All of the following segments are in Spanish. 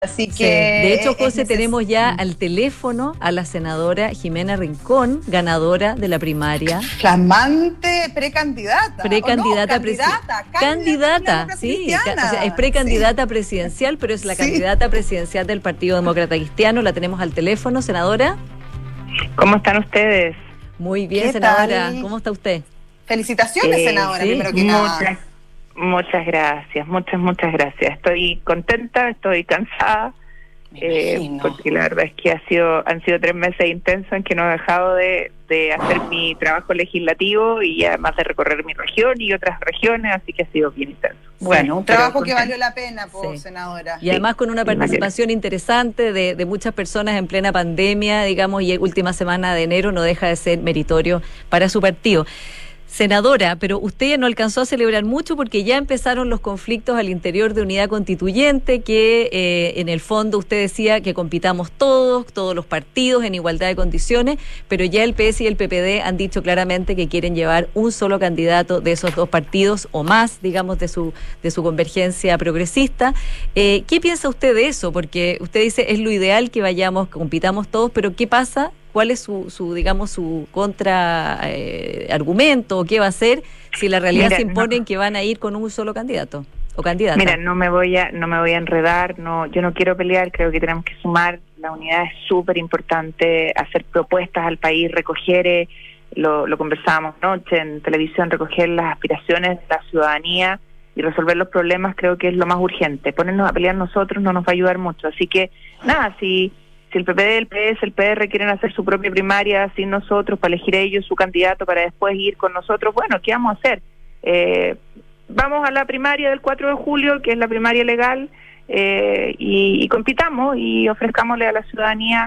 Así que sí. De hecho, José, es tenemos ya al teléfono a la senadora Jimena Rincón, ganadora de la primaria. flamante precandidata. Precandidata, candidata, sí, o sea, es precandidata presidencial, pero es la candidata presidencial del Partido Demócrata Cristiano. La tenemos al teléfono, senadora. ¿Cómo están ustedes? Muy bien, senadora. ¿Cómo está usted? Felicitaciones, senadora, primero que nada. Muchas gracias, muchas gracias. Estoy contenta, estoy cansada, porque la verdad es que han sido 3 meses intensos en que no he dejado de hacer mi trabajo legislativo y además de recorrer mi región y otras regiones, así que ha sido bien intenso. Bueno, un trabajo que valió la pena, senadora. Y además con una participación interesante de muchas personas en plena pandemia, digamos, y última semana de enero, no deja de ser meritorio para su partido. Senadora, pero usted ya no alcanzó a celebrar mucho porque ya empezaron los conflictos al interior de Unidad Constituyente, que en el fondo usted decía que compitamos todos los partidos en igualdad de condiciones, pero ya el PS y el PPD han dicho claramente que quieren llevar un solo candidato de esos dos partidos o más, digamos, de su convergencia progresista. ¿Qué piensa usted de eso? Porque usted dice es lo ideal que vayamos, que compitamos todos, pero ¿qué pasa? ¿Cuál es su contra argumento o qué va a hacer si la realidad se impone en que van a ir con un solo candidato o candidata? Mira, no me voy a enredar, yo no quiero pelear, creo que tenemos que sumar, la unidad es súper importante, hacer propuestas al país, recoger, lo conversábamos anoche en televisión, recoger las aspiraciones de la ciudadanía y resolver los problemas, creo que es lo más urgente. Ponernos a pelear nosotros no nos va a ayudar mucho, así que nada, si el PPD, el PS, el PR quieren hacer su propia primaria sin nosotros, para elegir ellos su candidato para después ir con nosotros, bueno, ¿qué vamos a hacer? Vamos a la primaria del 4 de julio, que es la primaria legal, y compitamos y ofrezcámosle a la ciudadanía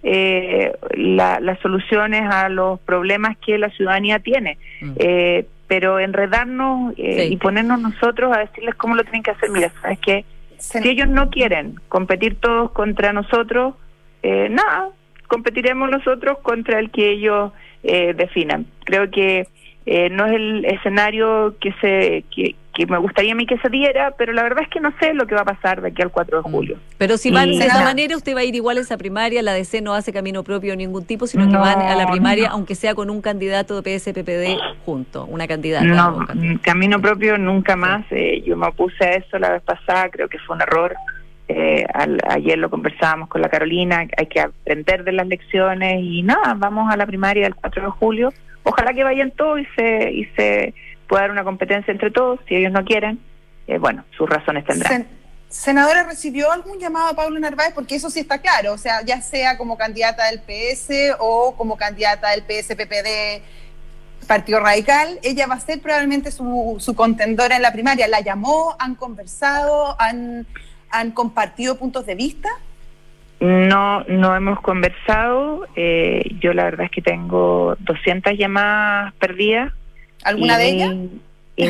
las soluciones a los problemas que la ciudadanía tiene. Pero enredarnos y ponernos nosotros a decirles cómo lo tienen que hacer. Mira, ¿sabes qué? Si ellos no quieren competir todos contra nosotros, nada, competiremos nosotros contra el que ellos definan. Creo que no es el escenario que me gustaría a mí que se diera, pero la verdad es que no sé lo que va a pasar de aquí al 4 de julio. Pero si van de esa manera, usted va a ir igual a esa primaria, la DC no hace camino propio de ningún tipo, sino que van a la primaria, aunque sea con un candidato de PS-PPD junto, una candidata. No, camino propio nunca más, yo me opuse a eso la vez pasada, creo que fue un error. Ayer lo conversábamos con la Carolina, hay que aprender de las lecciones y nada, vamos a la primaria del 4 de julio, ojalá que vayan todos y se pueda dar una competencia entre todos, si ellos no quieren, bueno, sus razones tendrán. Senadora, ¿recibió algún llamado a Paula Narváez? Porque eso sí está claro, o sea, ya sea como candidata del PS o como candidata del PS-PPD, Partido Radical, ella va a ser probablemente su contendora en la primaria. ¿La llamó? ¿Han conversado? ¿Han compartido puntos de vista? No hemos conversado. Yo la verdad es que tengo 200 llamadas perdidas. ¿Alguna de ellas? Y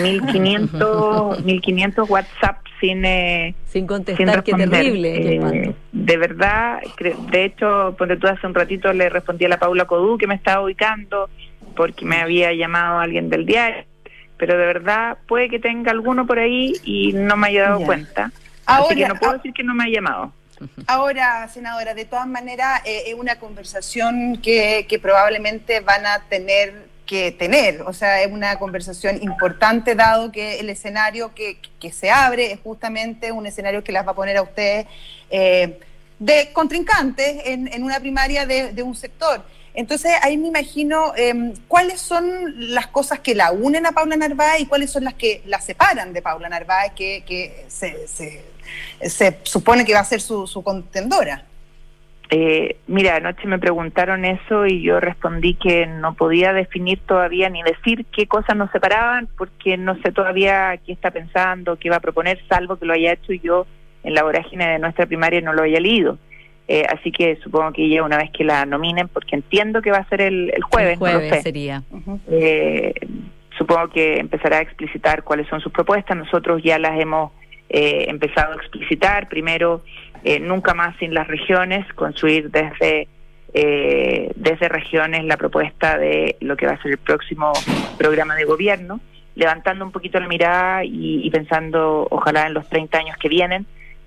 1500 WhatsApp sin contestar. Qué terrible. De verdad, de hecho, ponte tú, hace un ratito le respondí a la Paula Codú que me estaba ubicando porque me había llamado alguien del diario, pero de verdad puede que tenga alguno por ahí y no me haya dado cuenta. Ahora, así que no puedo decir que no me ha llamado. Ahora, senadora, de todas maneras, es una conversación que probablemente van a tener que tener, o sea, es una conversación importante dado que el escenario que se abre es justamente un escenario que las va a poner a ustedes de contrincantes en una primaria de un sector. Entonces, ahí me imagino cuáles son las cosas que la unen a Paula Narváez y cuáles son las que la separan de Paula Narváez, que se supone que va a ser su contendora. Mira, anoche me preguntaron eso y yo respondí que no podía definir todavía ni decir qué cosas nos separaban porque no sé todavía qué está pensando, qué va a proponer, salvo que lo haya hecho y yo en la vorágine de nuestra primaria no lo haya leído. Así que supongo que ella, una vez que la nominen, porque entiendo que va a ser el jueves. El jueves no lo sé. Sería. Supongo que empezará a explicitar cuáles son sus propuestas. Nosotros ya las hemos empezado a explicitar. Primero, nunca más sin las regiones, construir desde regiones la propuesta de lo que va a ser el próximo programa de gobierno, levantando un poquito la mirada y pensando ojalá en los 30 años que vienen,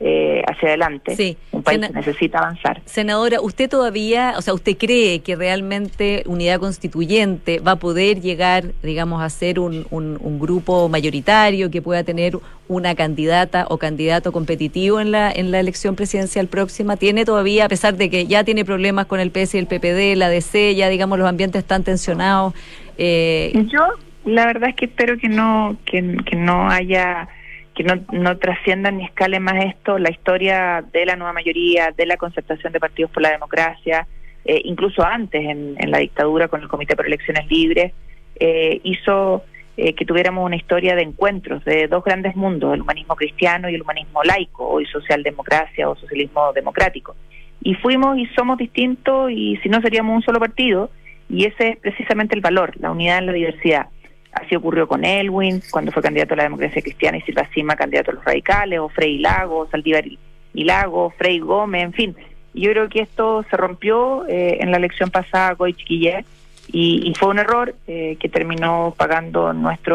hacia adelante. Sí. Un país que necesita avanzar. Senadora, ¿usted todavía, o sea, usted cree que realmente Unidad Constituyente va a poder llegar, digamos, a ser un grupo mayoritario que pueda tener una candidata o candidato competitivo en la elección presidencial próxima? ¿Tiene todavía, a pesar de que ya tiene problemas con el PS y el PPD, la DC, ya digamos los ambientes están tensionados? Yo la verdad es que espero que no haya, que no trasciendan ni escale más esto. La historia de la nueva mayoría, de la concertación de partidos por la democracia, incluso antes en la dictadura con el Comité por Elecciones Libres, hizo que tuviéramos una historia de encuentros de dos grandes mundos, el humanismo cristiano y el humanismo laico, hoy socialdemocracia o socialismo democrático. Y fuimos y somos distintos, y si no seríamos un solo partido, y ese es precisamente el valor, la unidad en la diversidad. Así ocurrió con Elwin, cuando fue candidato a la democracia cristiana, y Silva Sima, candidato a los radicales, o Frei Lago, Saldívar y Lago, Frei Gómez, en fin. Yo creo que esto se rompió en la elección pasada con Chiquillet, y fue un error que terminó pagando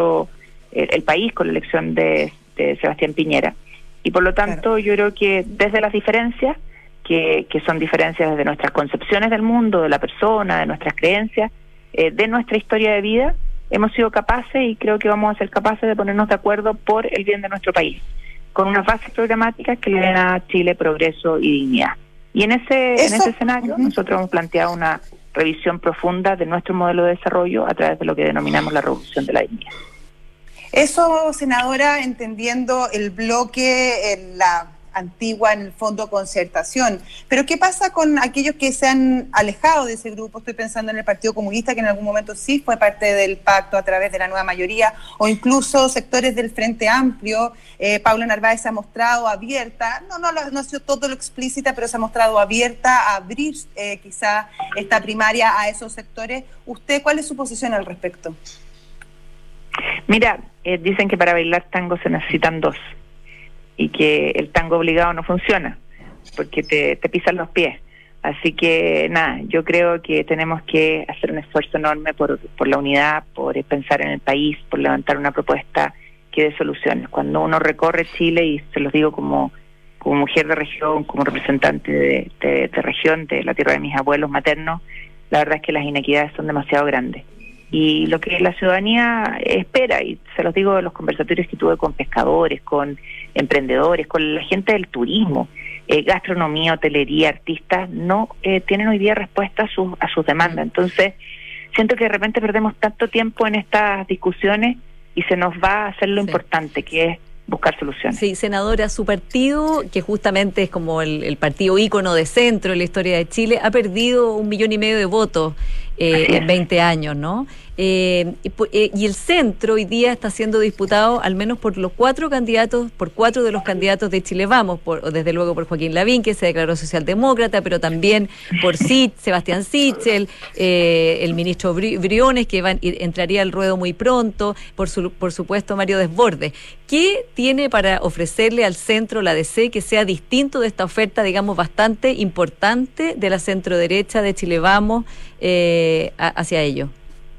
el país con la elección de Sebastián Piñera. Y por lo tanto, yo creo que desde las diferencias, que son diferencias desde nuestras concepciones del mundo, de la persona, de nuestras creencias, de nuestra historia de vida, hemos sido capaces, y creo que vamos a ser capaces de ponernos de acuerdo por el bien de nuestro país, con unas bases programáticas que le den a Chile progreso y dignidad. Y en ese escenario, nosotros hemos planteado una revisión profunda de nuestro modelo de desarrollo a través de lo que denominamos la revolución de la dignidad. Eso, senadora, entendiendo el bloque en la antigua, en el fondo, concertación. Pero ¿qué pasa con aquellos que se han alejado de ese grupo? Estoy pensando en el Partido Comunista, que en algún momento sí fue parte del pacto a través de la nueva mayoría, o incluso sectores del Frente Amplio. Paula Narváez se ha mostrado abierta, no ha sido todo lo explícita, pero se ha mostrado abierta a abrir quizá esta primaria a esos sectores. ¿Usted cuál es su posición al respecto? Mira, dicen que para bailar tango se necesitan dos, y que el tango obligado no funciona, porque te pisan los pies. Así que nada, yo creo que tenemos que hacer un esfuerzo enorme por la unidad, por pensar en el país, por levantar una propuesta que dé soluciones. Cuando uno recorre Chile, y se los digo como mujer de región, como representante de región, de la tierra de mis abuelos maternos, la verdad es que las inequidades son demasiado grandes. Y lo que la ciudadanía espera, y se los digo de los conversatorios que tuve con pescadores, con emprendedores, con la gente del turismo, gastronomía, hotelería, artistas, no tienen hoy día respuesta a sus demandas. Entonces, siento que de repente perdemos tanto tiempo en estas discusiones y se nos va a hacer lo importante, que es buscar soluciones. Sí, senadora, su partido, que justamente es como el partido ícono de centro en la historia de Chile, ha perdido 1,5 millones de votos en 20 años, ¿no? Y el centro hoy día está siendo disputado al menos por cuatro de los candidatos de Chile Vamos, desde luego por Joaquín Lavín, que se declaró socialdemócrata, pero también por Sebastián Sichel, el ministro Briones, que entraría al ruedo muy pronto, por supuesto Mario Desbordes. ¿Qué tiene para ofrecerle al centro, la DC, que sea distinto de esta oferta, digamos, bastante importante de la centro-derecha de Chile Vamos hacia ello?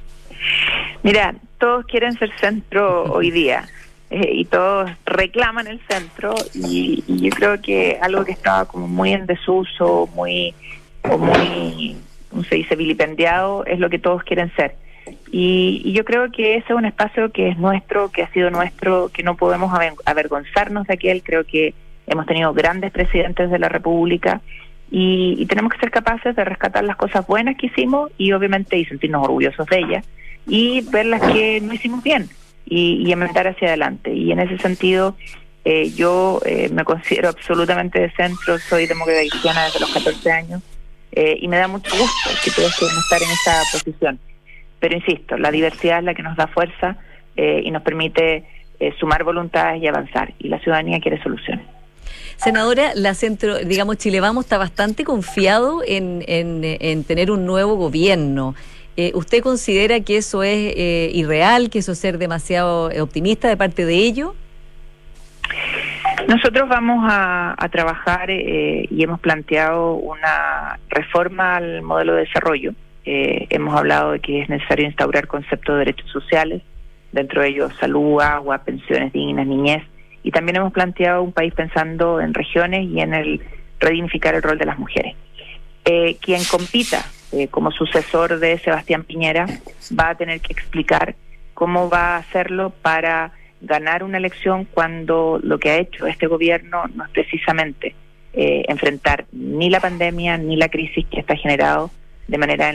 Mira, todos quieren ser centro hoy día, y todos reclaman el centro, y yo creo que algo que estaba como muy en desuso, muy, ¿cómo se dice?, vilipendiado, es lo que todos quieren ser. Y yo creo que ese es un espacio que es nuestro, que ha sido nuestro, que no podemos avergonzarnos de aquel. Creo que hemos tenido grandes presidentes de la República, y tenemos que ser capaces de rescatar las cosas buenas que hicimos, y obviamente sentirnos orgullosos de ellas, y ver las que no hicimos bien, y enmendar hacia adelante. Y en ese sentido, yo me considero absolutamente de centro, soy demócrata cristiana desde los 14 años, y me da mucho gusto que todos quieran estar en esa posición. Pero insisto, la diversidad es la que nos da fuerza, y nos permite sumar voluntades y avanzar, y la ciudadanía quiere soluciones. Senadora, Chile Vamos está bastante confiado en tener un nuevo gobierno. ¿Usted considera que eso es irreal, que eso es ser demasiado optimista de parte de ellos? Nosotros vamos a trabajar y hemos planteado una reforma al modelo de desarrollo. Hemos hablado de que es necesario instaurar conceptos de derechos sociales, dentro de ellos salud, agua, pensiones dignas, niñez, y también hemos planteado un país pensando en regiones y en el redignificar el rol de las mujeres. Quien compita como sucesor de Sebastián Piñera va a tener que explicar cómo va a hacerlo para ganar una elección cuando lo que ha hecho este gobierno no es precisamente enfrentar ni la pandemia ni la crisis que está generado de manera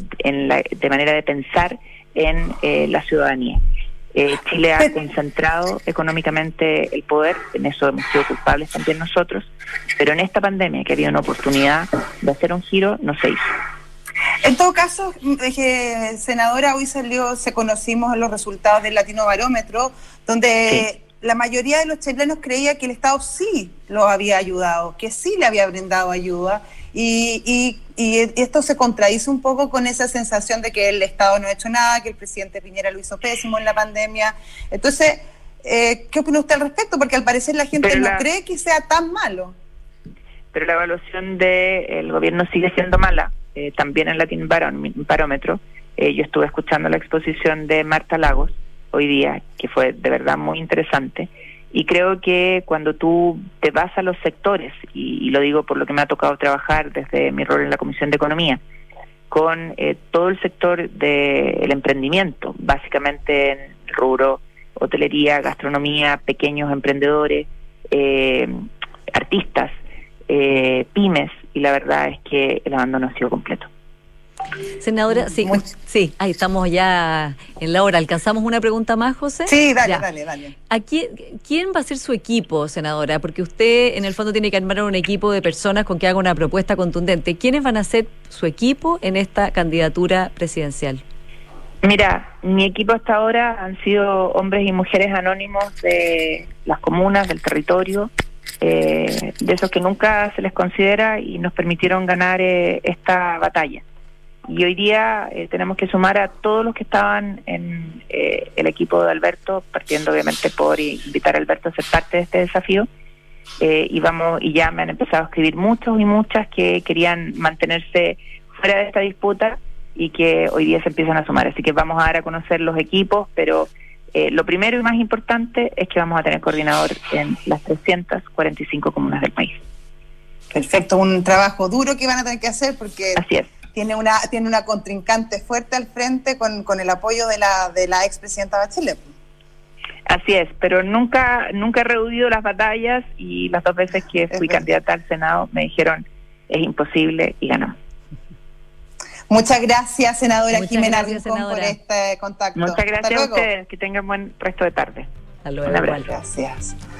de pensar en la ciudadanía. Chile ha concentrado económicamente el poder, en eso hemos sido culpables también nosotros, pero en esta pandemia que había una oportunidad de hacer un giro, no se hizo. En todo caso, senadora, hoy se conocimos los resultados del Latino Barómetro, donde la mayoría de los chilenos creía que el Estado sí lo había ayudado, que sí le había brindado ayuda, y esto se contradice un poco con esa sensación de que el Estado no ha hecho nada, que el presidente Piñera lo hizo pésimo en la pandemia. Entonces, ¿qué opina usted al respecto? Porque al parecer la gente no cree que sea tan malo. Pero la evaluación del gobierno sigue siendo mala, también en Latino Barómetro. Yo estuve escuchando la exposición de Marta Lagos hoy día, que fue de verdad muy interesante, y creo que cuando tú te vas a los sectores, y lo digo por lo que me ha tocado trabajar desde mi rol en la Comisión de Economía, con todo el sector del emprendimiento, básicamente en el rubro hotelería, gastronomía, pequeños emprendedores, artistas, pymes, y la verdad es que el abandono ha sido completo. Senadora, sí, ahí estamos ya en la hora. ¿Alcanzamos una pregunta más, José? Sí, dale. ¿Quién va a ser su equipo, senadora? Porque usted en el fondo tiene que armar un equipo de personas con que haga una propuesta contundente. ¿Quiénes van a ser su equipo en esta candidatura presidencial? Mira, mi equipo hasta ahora han sido hombres y mujeres anónimos de las comunas, del territorio, de esos que nunca se les considera y nos permitieron ganar esta batalla. Y hoy día tenemos que sumar a todos los que estaban en el equipo de Alberto, partiendo obviamente por invitar a Alberto a ser parte de este desafío, y ya me han empezado a escribir muchos y muchas que querían mantenerse fuera de esta disputa y que hoy día se empiezan a sumar. Así que vamos a dar a conocer los equipos, pero lo primero y más importante es que vamos a tener coordinador en las 345 comunas del país. Perfecto, un trabajo duro que van a tener que hacer porque así es. Tiene una contrincante fuerte al frente con el apoyo de la expresidenta Bachelet. Así es, pero nunca he rehuido las batallas, y las 2 veces que fui candidata al Senado me dijeron es imposible y ganamos. Muchas gracias, senadora Jimena Rincón, por este contacto. Muchas gracias a ustedes, que tengan buen resto de tarde. Hasta luego. Un abrazo. Gracias.